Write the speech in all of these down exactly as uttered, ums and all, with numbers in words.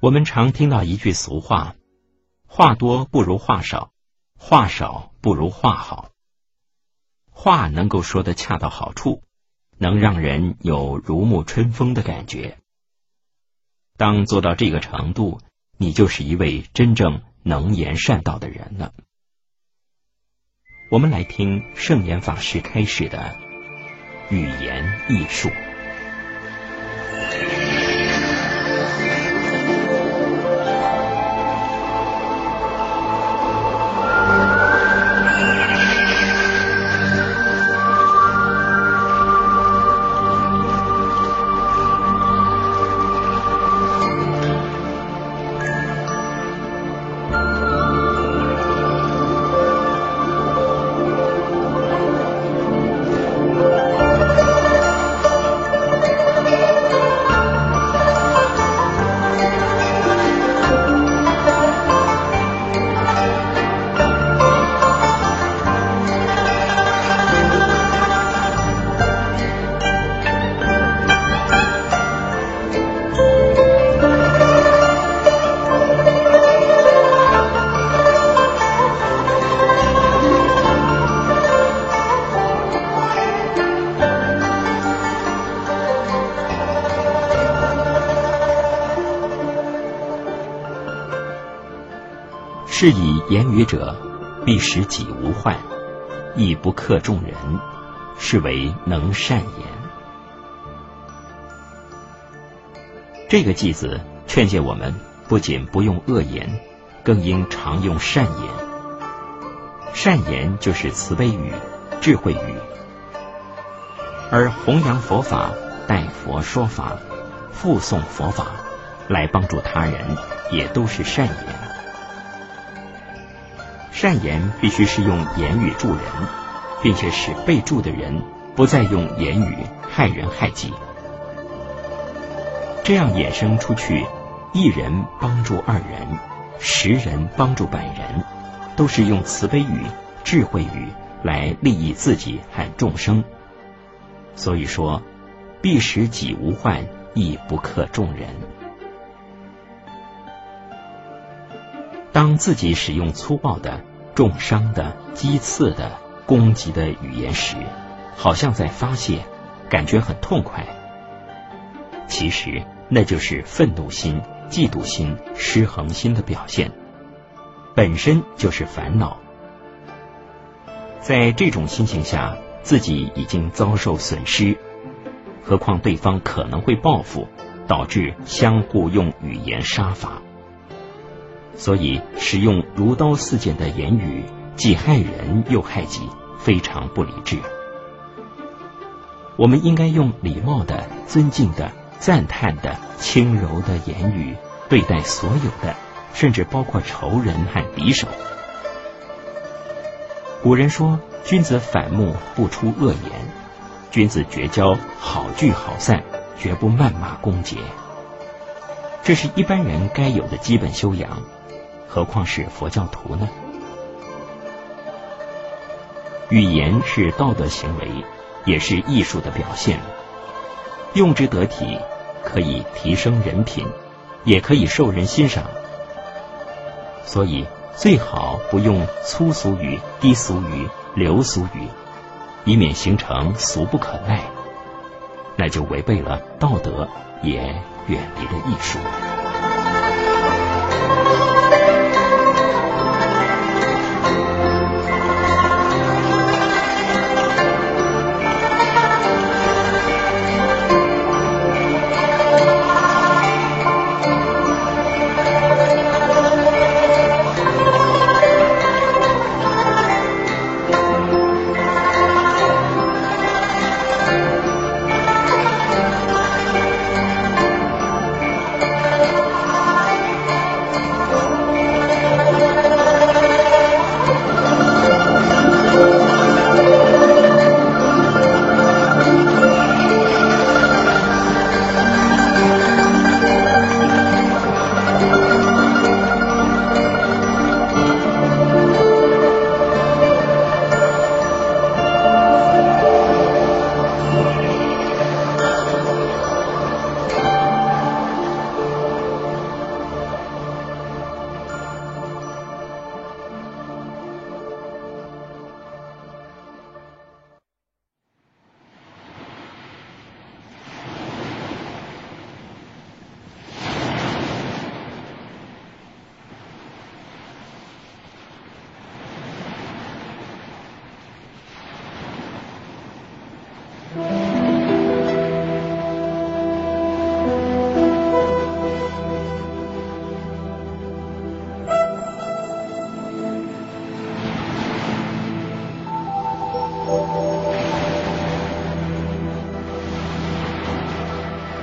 我们常听到一句俗话，话多不如话少，话少不如话好。话能够说得恰到好处，能让人有如沐春风的感觉。当做到这个程度，你就是一位真正能言善道的人了。我们来听圣严法师开示的语言艺术。是以言语者，必使己无患，亦不克众人，是为能善言。这个偈子劝诫我们，不仅不用恶言，更应常用善言。善言就是慈悲语、智慧语，而弘扬佛法、代佛说法、附诵佛法，来帮助他人，也都是善言。善言必须是用言语助人，并且使被助的人不再用言语害人害己。这样衍生出去，一人帮助二人，十人帮助百人，都是用慈悲语、智慧语来利益自己和众生。所以说，必使己无患，亦不克众人。当自己使用粗暴的、重伤的、讥刺的、攻击的语言时，好像在发泄，感觉很痛快。其实那就是愤怒心、嫉妒心、失衡心的表现，本身就是烦恼。在这种心情下，自己已经遭受损失，何况对方可能会报复，导致相互用语言杀伐。所以使用如刀似剑的言语，既害人又害己，非常不理智。我们应该用礼貌的、尊敬的、赞叹的、轻柔的言语对待所有的，甚至包括仇人和敌手。古人说，君子反目不出恶言，君子绝交好聚好散，绝不谩骂攻讦。这是一般人该有的基本修养，何况是佛教徒呢？语言是道德行为，也是艺术的表现，用之得体，可以提升人品，也可以受人欣赏。所以最好不用粗俗语、低俗语、流俗语，以免形成俗不可耐，那就违背了道德，也远离了艺术。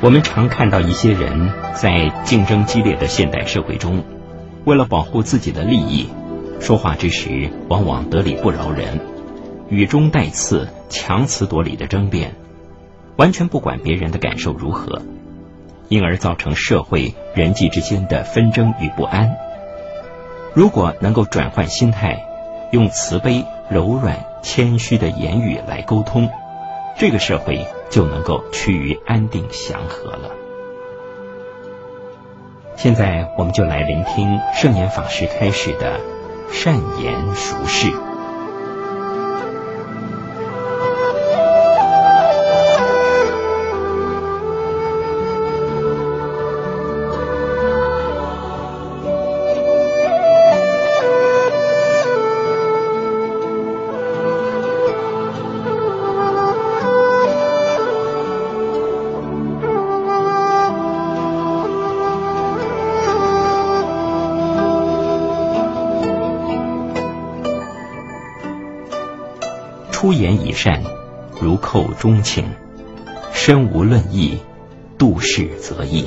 我们常看到一些人在竞争激烈的现代社会中，为了保护自己的利益，说话之时往往得理不饶人，语中带刺，强词夺理的争辩，完全不管别人的感受如何，因而造成社会人际之间的纷争与不安。如果能够转换心态，用慈悲、柔软、谦虚的言语来沟通，这个社会就能够趋于安定祥和了。现在我们就来聆听圣严法师开示的善言熟事。出言以善，如寇忠庆；身无论义，度世则义。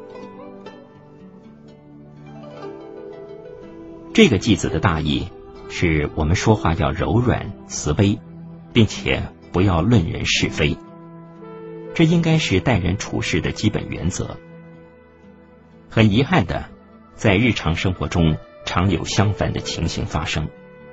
这个偈子的大意是我们说话要柔软慈悲，并且不要论人是非，这应该是待人处事的基本原则。很遗憾的，在日常生活中常有相反的情形发生。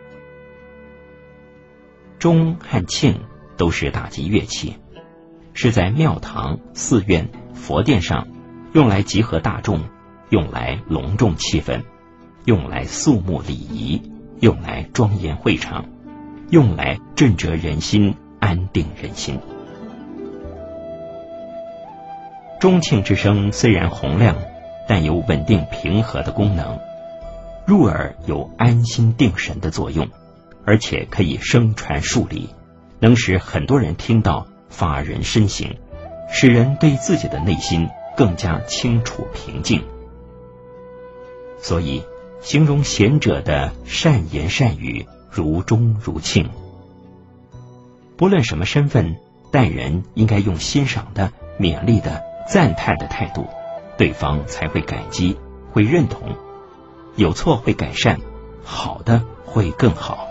钟和磬都是打击乐器，是在庙堂、寺院、佛殿上用来集合大众，用来隆重气氛，用来肃穆礼仪，用来庄严会场，用来震慑人心，安定人心。钟磬之声虽然洪亮，但有稳定平和的功能，入耳有安心定神的作用，而且可以声传数里，能使很多人听到发人深省，使人对自己的内心更加清楚平静。所以形容贤者的善言善语如钟如磬。不论什么身份，待人应该用欣赏的、勉励的、赞叹的态度，对方才会感激，会认同，有错会改善，好的会更好。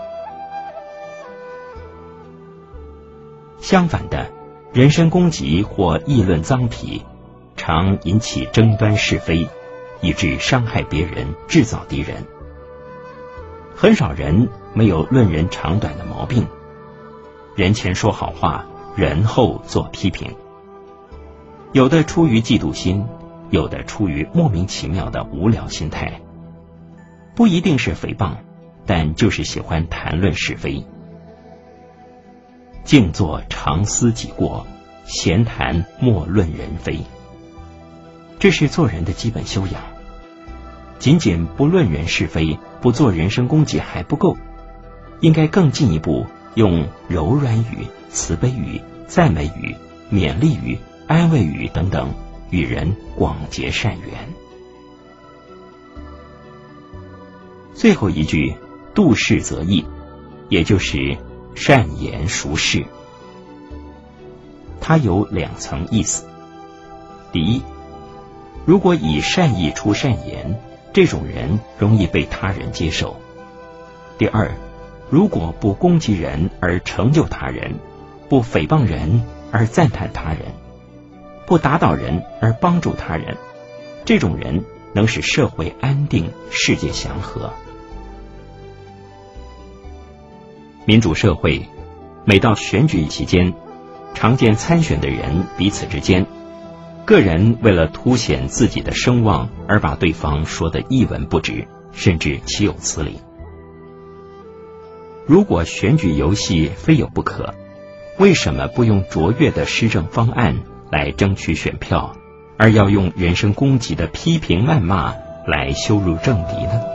相反的，人身攻击或议论脏痞，常引起争端是非，以致伤害别人，制造敌人。很少人没有论人长短的毛病，人前说好话，人后做批评。有的出于嫉妒心，有的出于莫名其妙的无聊心态，不一定是诽谤，但就是喜欢谈论是非。静坐常思己过，闲谈莫论人非。这是做人的基本修养。仅仅不论人是非，不做人身攻击还不够，应该更进一步，用柔软语、慈悲语、赞美语、勉励语、安慰语等等，与人广结善缘。最后一句度世则义，也就是善言熟事，它有两层意思。第一，如果以善意出善言，这种人容易被他人接受。第二，如果不攻击人而成就他人，不诽谤人而赞叹他人，不打倒人而帮助他人，这种人能使社会安定，世界祥和。民主社会每到选举期间，常见参选的人彼此之间，个人为了凸显自己的声望而把对方说得一文不值，甚至岂有此理。如果选举游戏非有不可，为什么不用卓越的施政方案来争取选票，而要用人身攻击的批评谩骂来羞辱政敌呢？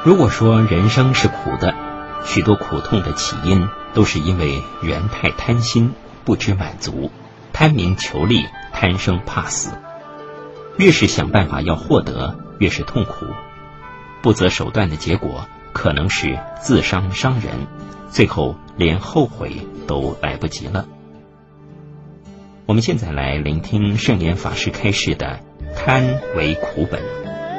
如果说人生是苦的，许多苦痛的起因都是因为人太贪心，不知满足，贪名求利，贪生怕死。越是想办法要获得，越是痛苦。不择手段的结果，可能是自伤伤人，最后连后悔都来不及了。我们现在来聆听圣严法师开示的贪为苦本。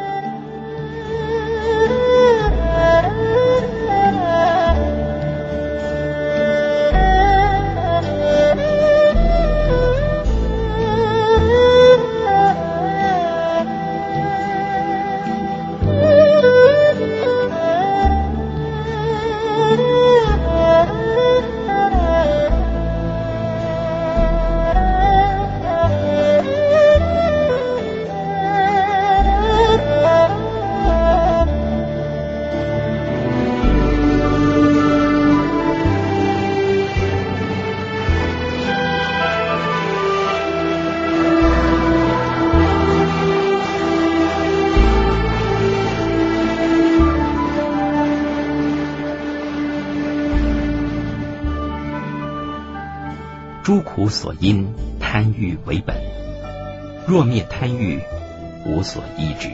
诸苦所因，贪欲为本。若灭贪欲，无所依止。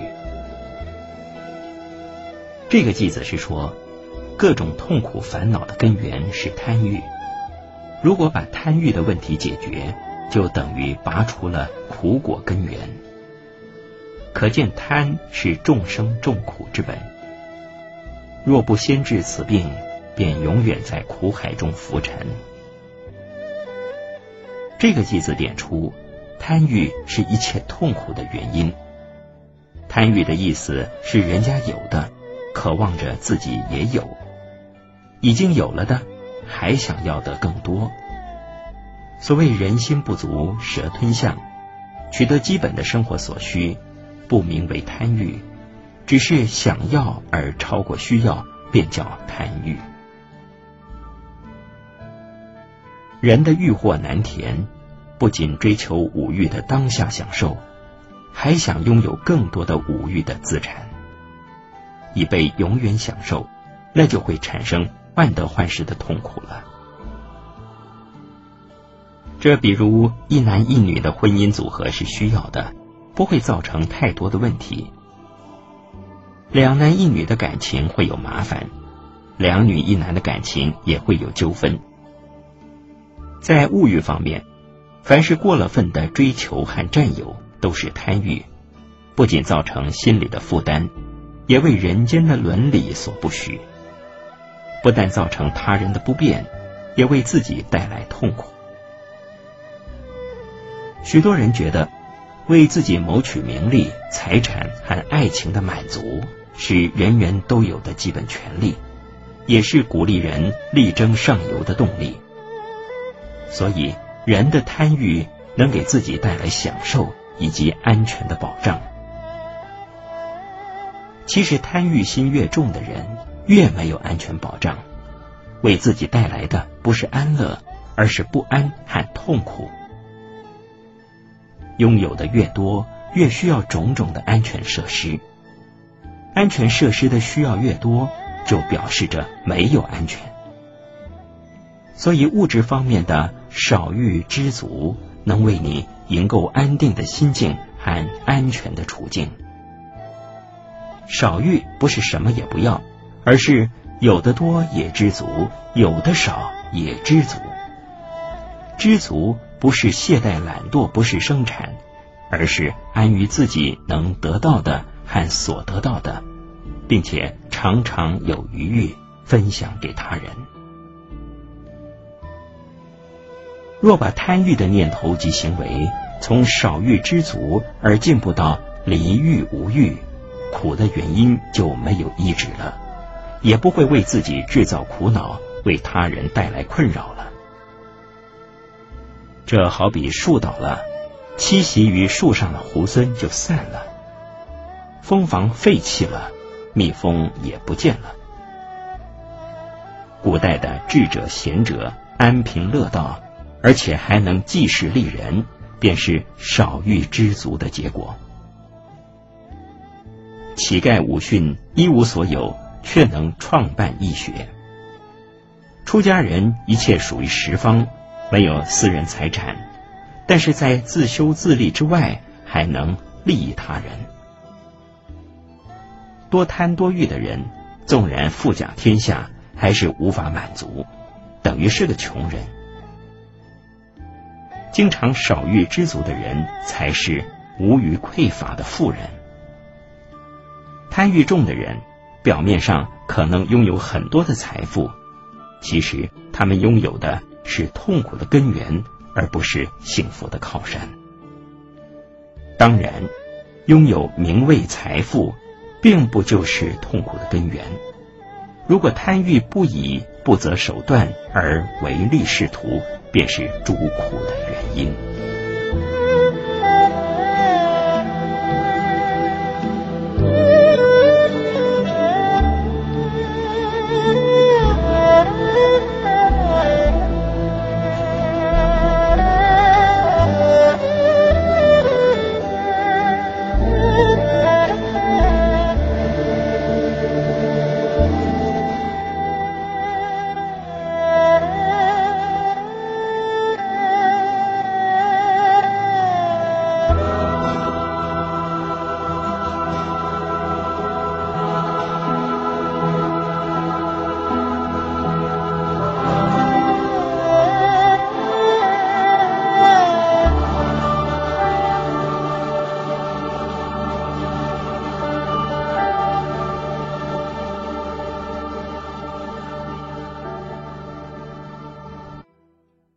这个偈子是说，各种痛苦烦恼的根源是贪欲。如果把贪欲的问题解决，就等于拔除了苦果根源。可见贪是众生众苦之本。若不先治此病，便永远在苦海中浮沉。这个偈子点出，贪欲是一切痛苦的原因。贪欲的意思是人家有的，渴望着自己也有；已经有了的，还想要的更多。所谓人心不足蛇吞象，取得基本的生活所需，不名为贪欲，只是想要而超过需要，便叫贪欲。人的欲壑难填，不仅追求五欲的当下享受，还想拥有更多的五欲的资产，以被永远享受，那就会产生患得患失的痛苦了。这比如一男一女的婚姻组合是需要的，不会造成太多的问题。两男一女的感情会有麻烦，两女一男的感情也会有纠纷。在物欲方面，凡是过了分的追求和占有，都是贪欲，不仅造成心理的负担，也为人间的伦理所不许。不但造成他人的不便，也为自己带来痛苦。许多人觉得，为自己谋取名利、财产和爱情的满足，是人人都有的基本权利，也是鼓励人力争上游的动力。所以人的贪欲能给自己带来享受以及安全的保障。其实贪欲心越重的人，越没有安全保障，为自己带来的不是安乐，而是不安和痛苦。拥有的越多，越需要种种的安全设施。安全设施的需要越多，就表示着没有安全。所以物质方面的少欲知足，能为你营构安定的心境和安全的处境。少欲不是什么也不要，而是有的多也知足，有的少也知足。知足不是懈怠懒惰，不是生产，而是安于自己能得到的和所得到的，并且常常有余裕分享给他人。若把贪欲的念头及行为从少欲知足而进步到离欲无欲，苦的原因就没有医治了，也不会为自己制造苦恼，为他人带来困扰了。这好比树倒了，栖息于树上的猢狲就散了，蜂房废弃了，蜜蜂也不见了。古代的智者贤者安贫乐道，而且还能济世利人，便是少欲知足的结果。乞丐武训一无所有， 却能创办义学。出家人一切属于十方，没有私人财产，但是在自修自利之外，还能利益他人。多贪多欲的人，纵然富甲天下，还是无法满足，等于是个穷人。经常少欲知足的人，才是无余匮乏的富人。贪欲重的人，表面上可能拥有很多的财富，其实他们拥有的是痛苦的根源，而不是幸福的靠山。当然，拥有名位财富，并不就是痛苦的根源。如果贪欲不已，不择手段而唯利是图，便是诸苦的原因。